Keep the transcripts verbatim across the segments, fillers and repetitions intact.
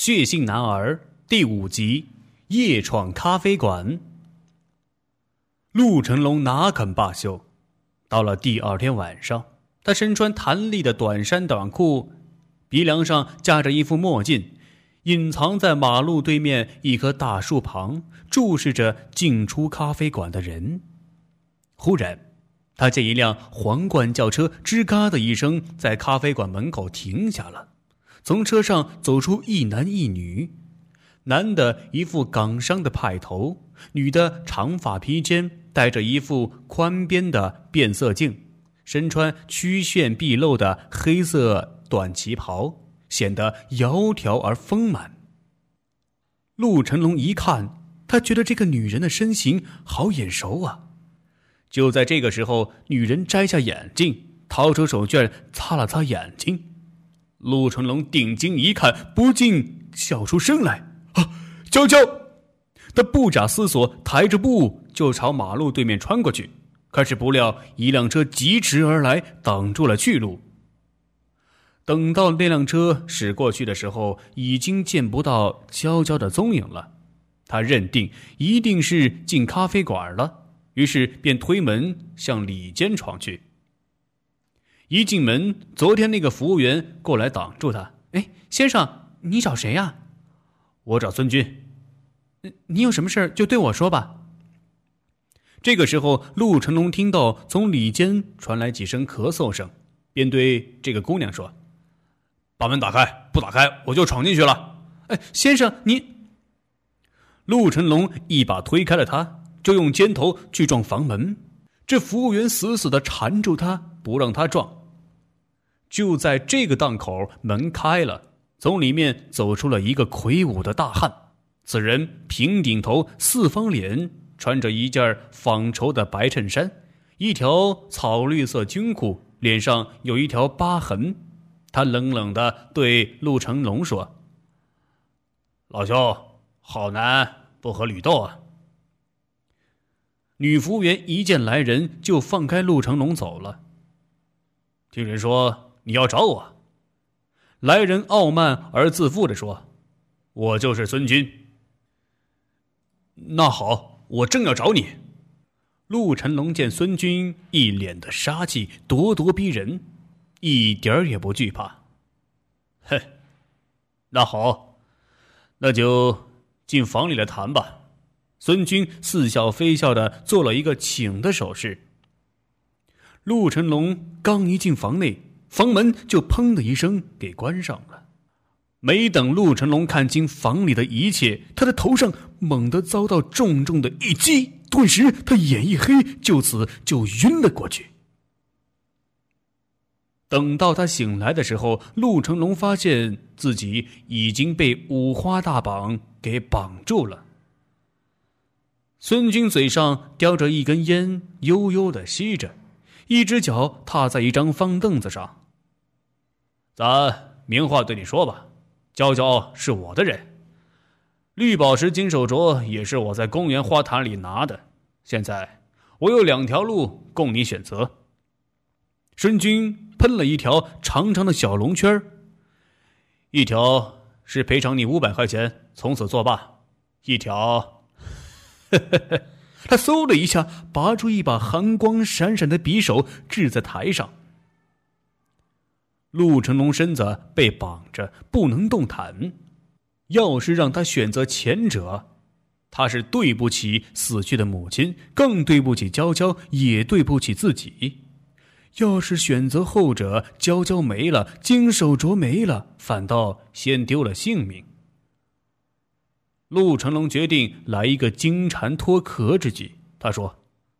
血性男儿第五集，夜闯咖啡馆。陆成龙哪肯罢休，到了第二天晚上，他身穿弹力的短衫短裤，鼻梁上架着一副墨镜，隐藏在马路对面一棵大树旁，注视着进出咖啡馆的人。忽然他见一辆皇冠轿车吱嘎的一声在咖啡馆门口停下了，从车上走出一男一女，男的一副港商的派头，女的长发披肩，戴着一副宽边的变色镜，身穿曲线毕露的黑色短旗袍，显得窈窕而丰满。陆成龙一看，他觉得这个女人的身形好眼熟啊。就在这个时候，女人摘下眼镜，掏出手绢擦了擦眼睛。陆成龙定睛一看，不禁笑出声来：啊，娇娇！他不假思索，抬着步就朝马路对面穿过去。可是不料一辆车疾驰而来，挡住了去路。等到那辆车驶过去的时候，已经见不到娇娇的踪影了。他认定一定是进咖啡馆了，于是便推门向里间闯去。一进门，昨天那个服务员过来挡住他：哎，先生，你找谁呀？我找孙军。你有什么事就对我说吧。这个时候，陆成龙听到从里间传来几声咳嗽声，便对这个姑娘说：把门打开，不打开我就闯进去了。哎，先生，你……陆成龙一把推开了他，就用肩头去撞房门。这服务员死死地缠住他，不让他撞。就在这个档口，门开了，从里面走出了一个魁梧的大汉。此人平顶头，四方脸，穿着一件纺绸的白衬衫，一条草绿色军裤，脸上有一条疤痕。他冷冷地对陆成龙说：老兄，好男不和吕斗啊。女服务员一见来人，就放开陆成龙走了。听人说你要找我。来人傲慢而自负地说：我就是孙军。那好，我正要找你。陆成龙见孙军一脸的杀气，咄咄逼人，一点儿也不惧怕。哼，那好，那就进房里来谈吧。孙军似笑非笑地做了一个请的手势。陆成龙刚一进房内，房门就砰的一声给关上了。没等陆成龙看清房里的一切，他的头上猛地遭到重重的一击，顿时他眼一黑，就此就晕了过去。等到他醒来的时候，陆成龙发现自己已经被五花大绑给绑住了。孙军嘴上叼着一根烟，悠悠地吸着，一只脚踏在一张方凳子上。咱明话对你说吧，娇娇是我的人，绿宝石金手镯也是我在公园花坛里拿的。现在我有两条路供你选择。孙军喷了一条长长的小龙圈，一条是赔偿你五百块钱，从此作罢；一条，他嗖的一下拔出一把寒光闪闪的匕首，掷在台上。陆成龙身子被绑着，不能动弹。要是让他选择前者，他是对不起死去的母亲，更对不起娇娇，也对不起自己。要是选择后者，娇娇没了，金手镯没了，反倒先丢了性命。陆成龙决定来一个金蝉脱壳之计。他说：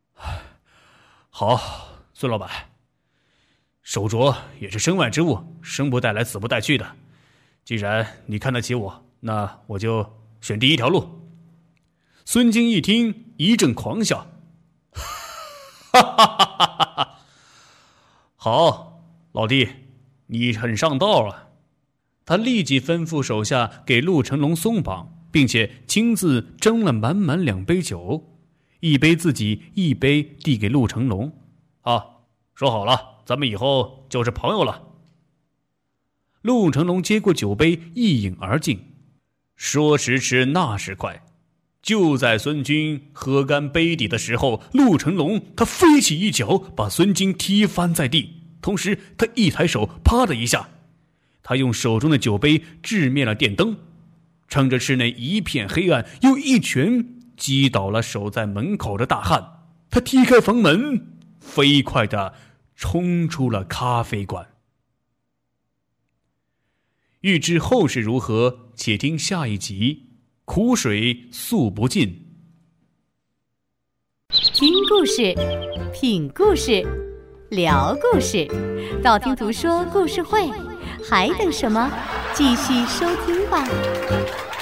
好，孙老板，手镯也是身外之物，生不带来死不带去的。既然你看得起我，那我就选第一条路。孙金一听，一阵狂笑：哈哈哈哈哈！好，老弟，你很上道啊。他立即吩咐手下给陆成龙松绑，并且亲自斟了满满两杯酒，一杯自己，一杯递给陆成龙。啊，说好了，咱们以后就是朋友了。陆成龙接过酒杯，一饮而尽。 说时迟，那时快，就在孙军喝干杯底的时候，陆成龙他飞起一脚，把孙金踢翻在地，同时他一抬手，啪的一下，他用手中的酒杯掷灭了电灯，趁着室内一片黑暗，又一拳击倒了守在门口的大汉。他踢开房门，飞快地冲出了咖啡馆。欲知后事如何，且听下一集。苦水诉不尽。 听故事，品故事，聊故事，道听途说故事会，还等什么？继续收听吧。